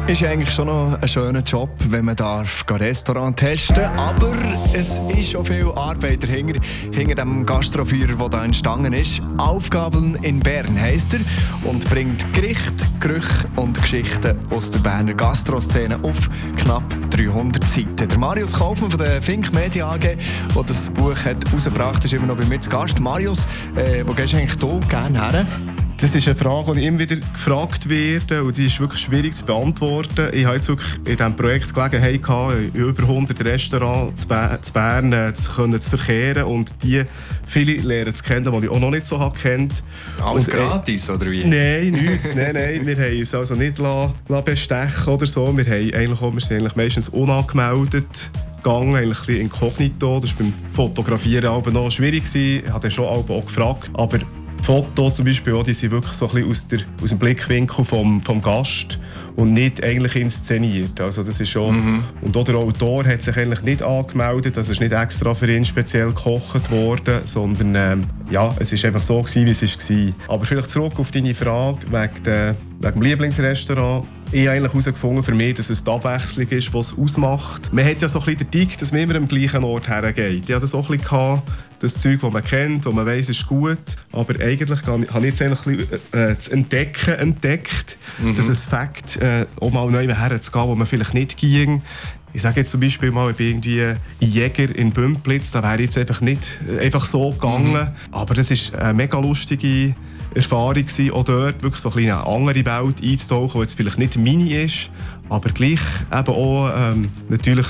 Ist eigentlich schon noch ein schöner Job, wenn man darf Restaurant testen darf. Aber es ist schon viel Arbeit hinter dem Gastrofeuer, der hier entstanden ist. Aufgaben in Bern heisst er und bringt Gericht, Gerüche und Geschichten aus der Berner Gastroszene auf knapp 300 Seiten. Der Marius Kaufmann von der Fink Media AG, der das Buch hat rausgebracht, ist immer noch bei mir zu Gast. Marius, wo gehst du eigentlich hier gerne her? Das ist eine Frage, die immer wieder gefragt wird und die ist wirklich schwierig zu beantworten. Ich hatte jetzt wirklich in diesem Projekt Gelegenheit gehabt, in über 100 Restaurants zu Bern zu verkehren und die viele lernen zu kennen, die ich auch noch nicht so kennt. Alles und, gratis, oder wie? Nein, nicht. Nein. Wir haben uns also nicht bestechen oder so. Wir sind eigentlich meistens unangemeldet gegangen, eigentlich ein bisschen inkognito. Das war beim Fotografieren aber noch schwierig. Ich habe schon auch gefragt. Aber Fotos zum Beispiel, die sind wirklich so ein bisschen aus dem Blickwinkel vom Gast und nicht eigentlich inszeniert. Also das ist schon Und auch der Autor hat sich eigentlich nicht angemeldet, das ist nicht extra für ihn speziell gekocht worden, sondern es ist einfach so gewesen, wie es war. Aber vielleicht zurück auf deine Frage wegen dem Lieblingsrestaurant. Ich habe eigentlich herausgefunden für mich, dass es die Abwechslung ist, was es ausmacht. Man hat ja so ein bisschen den Tick, dass man immer am gleichen Ort hergeht. Ich hatte das auch ein bisschen gehabt, das Zeug, das man kennt, das man weiss, ist gut. Aber eigentlich habe ich jetzt eigentlich das Entdecken entdeckt, dass es Fakt, auch mal neu herzugehen, wo man vielleicht nicht ging. Ich sage jetzt zum Beispiel mal, ich bin irgendwie ein Jäger in Bümplitz, da wäre jetzt einfach nicht einfach so gegangen. Aber das ist eine mega lustige Erfahrung gewesen, auch dort wirklich so eine andere Welt einzutauchen, die jetzt vielleicht nicht meine ist, aber gleich eben auch natürlich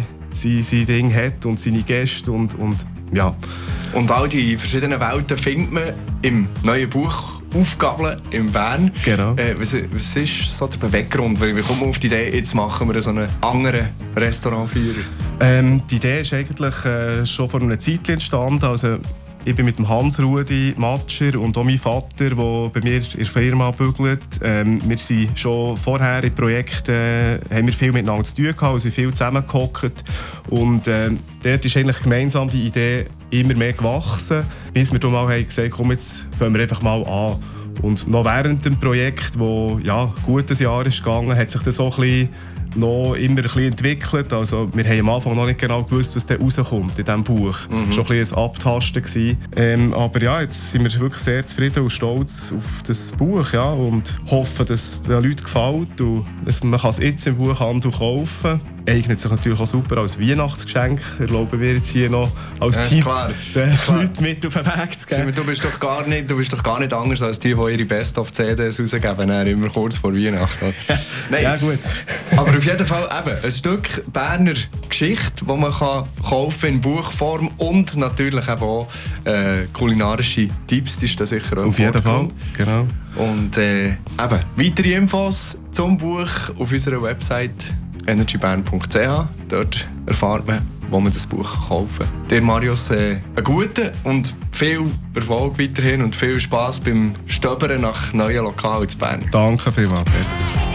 sein Ding hat und seine Gäste und ja. Und all die verschiedenen Welten findet man im neuen Buch «Aufgaben in Bern». Genau. Was ist so der Beweggrund? Wie kommen wir auf die Idee, jetzt machen wir so einen anderen Restaurantführer? Die Idee ist eigentlich schon vor einer Zeit entstanden. Also, ich bin mit dem Hans-Rudi Matscher und auch mein Vater, der bei mir in der Firma bügelt. Wir sind schon vorher in Projekten, haben wir viel miteinander zu tun gehabt, sind viel zusammengehockt. Und dort ist eigentlich gemeinsam die Idee immer mehr gewachsen, bis wir dann mal gesagt haben, komm, jetzt fangen wir einfach mal an. Und noch während dem Projekt, das gut ein Jahr ist gegangen, hat sich das so ein bisschen noch immer ein bisschen entwickelt. Also, wir haben am Anfang noch nicht genau gewusst, was da rauskommt in diesem Buch. Das war schon ein bisschen ein Abtasten. Aber ja, jetzt sind wir wirklich sehr zufrieden und stolz auf das Buch, ja, und hoffen, dass es den Leuten gefällt. Und man kann es jetzt im Buchhandel kaufen. Eignet sich natürlich auch super als Weihnachtsgeschenk. Erlauben wir jetzt hier noch als Tipp, den Leuten mit auf den Weg zu geben. Du bist doch gar nicht anders als die ihre Best-of-CDs rausgeben, immer kurz vor Weihnachten. Nein. Ja, gut. Aber auf jeden Fall eben ein Stück Berner Geschichte, das man kaufen in Buchform und natürlich eben auch kulinarische Tipps, die ist da sicher auch auf jeden Fall, genau. Und eben, weitere Infos zum Buch auf unserer Website energybern.ch. Dort erfahrt man, wo man das Buch kaufen kann. Dir, Marius, einen guten und viel Erfolg weiterhin und viel Spass beim Stöbern nach neuen Lokalen in Bern. Danke vielmals.